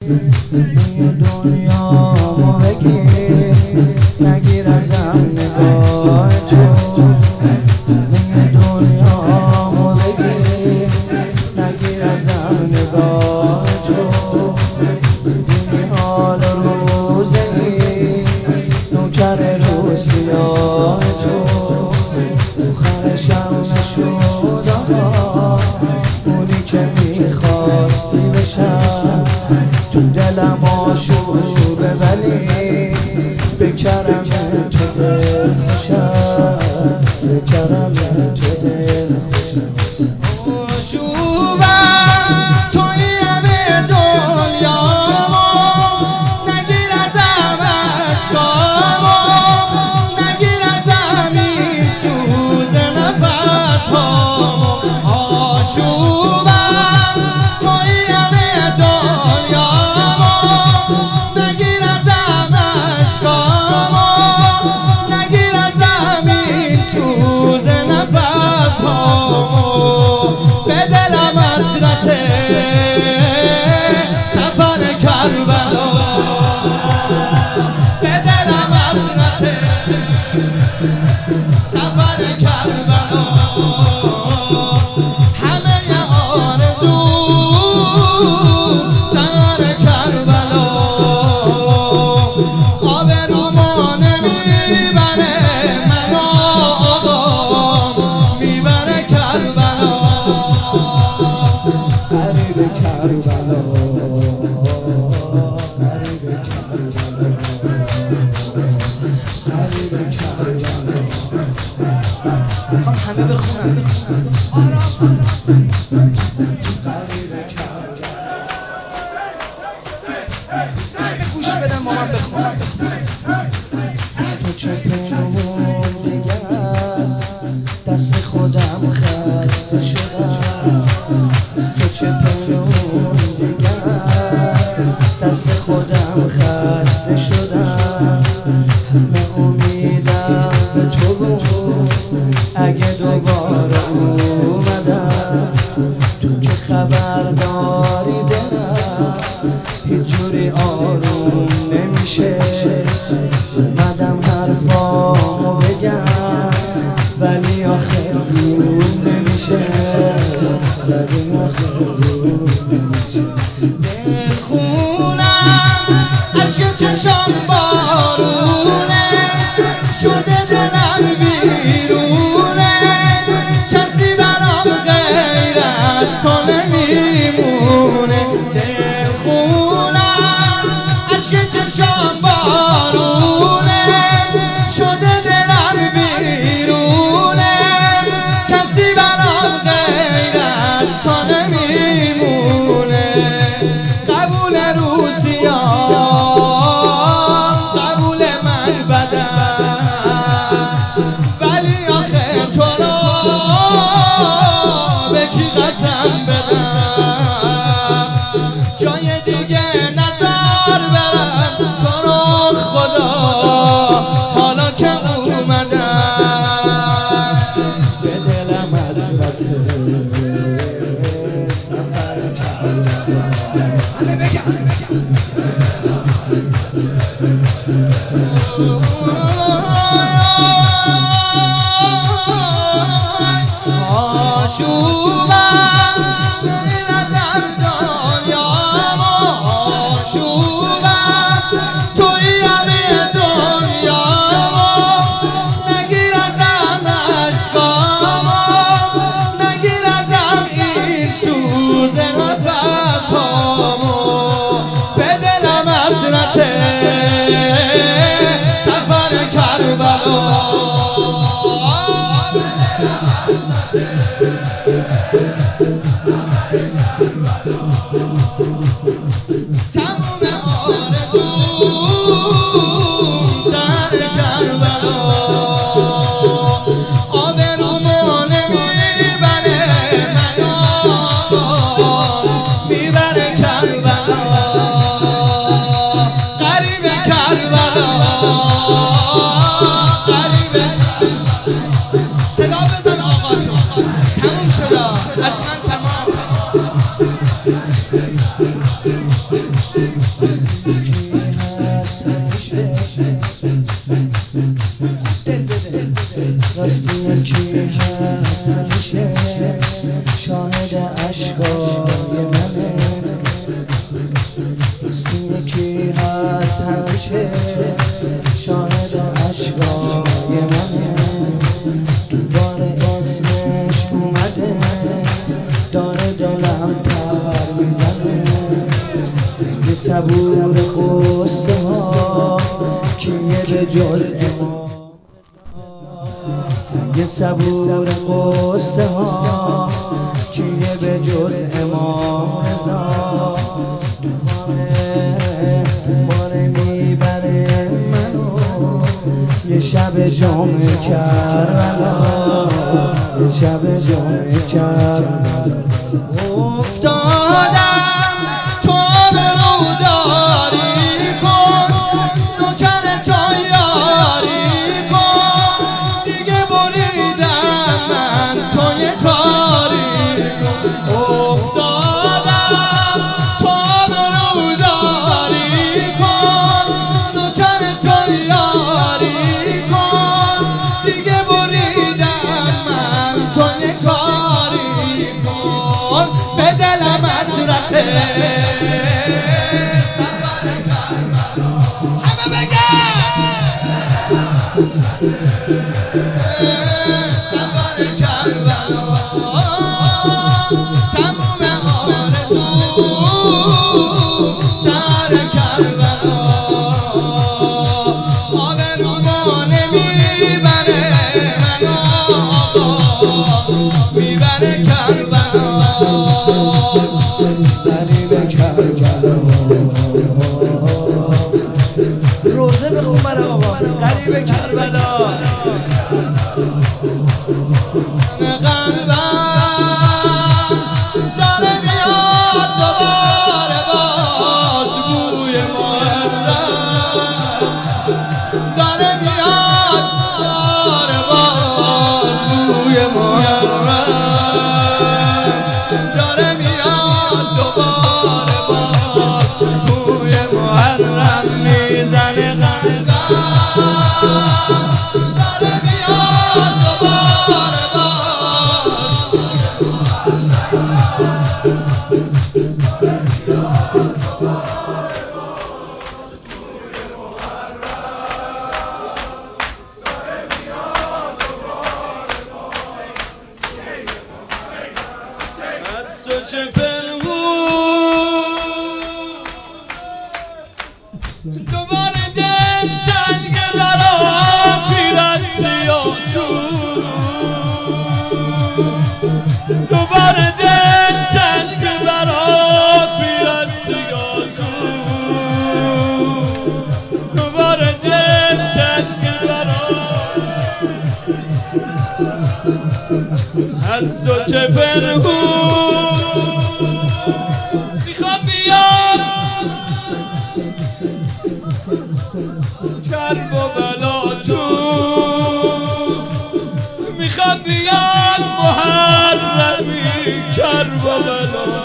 دنیامو بگیر نگیر ازم نگاه تو دنیامو بگیر نگیر ازم نگاه تو بینی حال روزه ای نوکر روسیاه تو خرشم نشد اونی که میخواستی بشم تو دلم آشوبه ولی به کرم تو دل خوشم به کرم تو دل خوشم آشوبم توی همه دنیامو نگیر ازم عشقامو نگیر ازم این سوز نفسهامو آشوبم توی همه دنیامو نگیر ازم عشقامو نگیر ازم این سوز نفسهامو به دلم حسرت سفر کربلا به دلم حسرت سفر کربلا همه آرزو سر کربلا آبرومو نمیبره منو آقام میبره کربلا غریب کربلا غریب کربلا غریب کربلا میخوام همه بخونم آرام غریب کربلا همه گوش بدن با من بخونم از تو چه پنهون دیگه دست خودم خسته شدم از تو چه پنهون دیگه دست خودم خسته شدم همه امیدم به تو بود اگه دوباره اومدم تو که خبر داری دلم هیچ جوری آروم نمیشه اومدم حرفامو بگم ولی آخر روم نمیشه ولی آخر روم نمیشه دل خونم عشق چشم بارونه شده دلم بیرونه کسی برام غیر از تو نمیمونه دل خونم عشق چشم بارونه شده دلم بیرونه کسی برام غیر از تو نمیمونه قبول روزیام قبول من بدم ولی آخه تو رو به کی قسم بدم جای دیگه نظر برم تو رو خدا حالا که اومدم به دلم حسرت سفر کردم همه بگم آشوبم در دنیامو آشوبم توی همه دنیامو نگیر ازم عشقامو نگیر ازم این سوز نفسهامو به دلم حسرت سفر کربلا تموم آرزو سر کربلا آبرومو نمیبره منو میبره کربلا غریب کربلا غریب صدا بزن آقا تموم شد از من تمام راستی یکی هست همیشه شاهد عشقای منه راستی یکی هست همیشه شاهد عشقای منه دوباره اسمش اومده داره دلم پر میزنه سنگ صبور قصه ها کیه به جز امام سنگ صبور قصه ها کیه به جز امام رضا دوباره میبره منو یه شب جمعه کربلا یه شب جمعه کربلا افتادم تو برو داری کن نوکر تو یاری کن دیگه بریدم من تو یه کاری کن افتادم تو برو داری کن نوکر تو یاری کن دیگه بریدم من تو یه کاری کن به دلم حسرته همه بگن سفر کربلا تموم آرزو سر کربلا آبروما نمیبره منو آقا میبره کربلا غریب کربلا روزه بخون برای آقا غریب کربلا قلبم داره میاد دوباره باز بوی محرم داره میاد دوباره باز بوی محرم داره میاد دوباره باز بوی محرم میزنه قلبم داره میاد دوباره از تو چه پنهون دوباره دل تنگ برا پیرت سیاه تو دوباره دل تنگ برا پیرت سیاه تو دوباره دل تنگ برا از تو چه پنهون میخوام بیام کرب و بلا تو میخوام بیام محرمی کرب و بلا